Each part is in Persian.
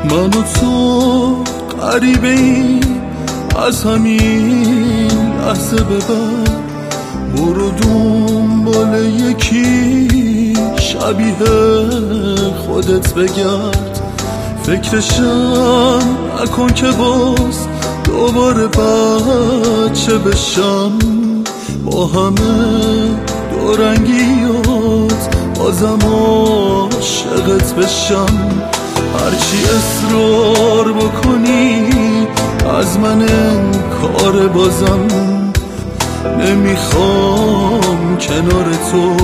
من و تو غریبه ای از همین لحظه به بعد، برو دنبال یکی شبیه خودت بگرد. فکرشم نکن که باز دوباره بچه بشم، با همه دورنگیات بازم عاشقت بشم. هرچی اصرار بکنی از من انکار بازم، نمیخوام کنار تو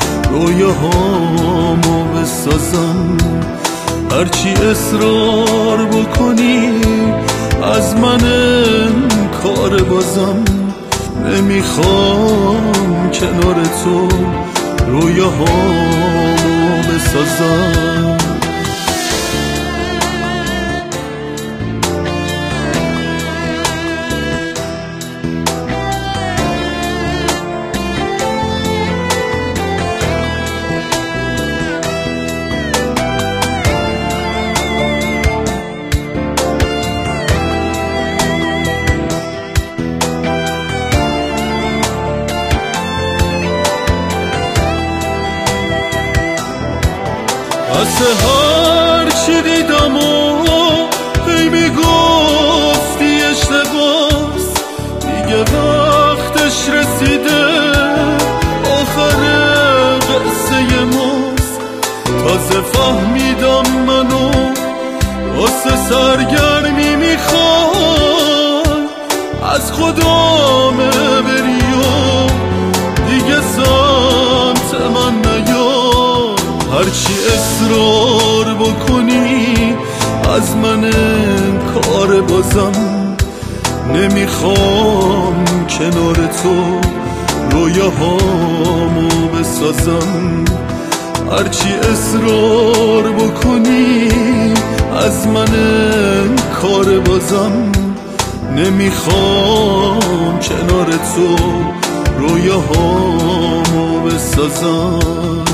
رویاهامو بسازم. هرچی اصرار بکنی از من انکار بازم، نمیخوام کنار تو رویاهامو بسازم. از هر چی دیدم و هی میگفتی اشتباس، دیگه وقتش رسیده آخر قصه ماست. تازه فهمیدم منو واسه سرگرمی میخوای از خودمه بری و دیگه سمت من نیا. هرچی اصرار بکنی از من انکار بازم، نمیخوام کنار تو رویاهامو بسازم. هرچی اصرار بکنی از من انکار بازم، نمیخوام کنار تو رویاهامو بسازم.